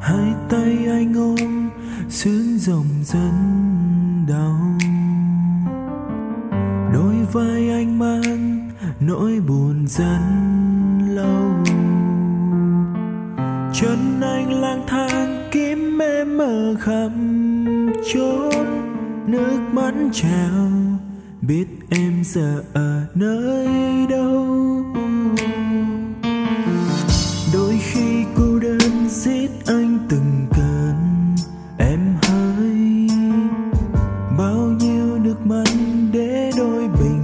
hai tay anh ôm sướng dòng dẫn đau, đôi vai anh mang nỗi buồn rất lâu. Chân anh lang thang kiếm em ở khắp chốn, nước mắt trào biết em giờ ở nơi đâu. Đôi khi cô đơn giết anh từng cơn em hỡi, bao nhiêu nước mắt để đôi bình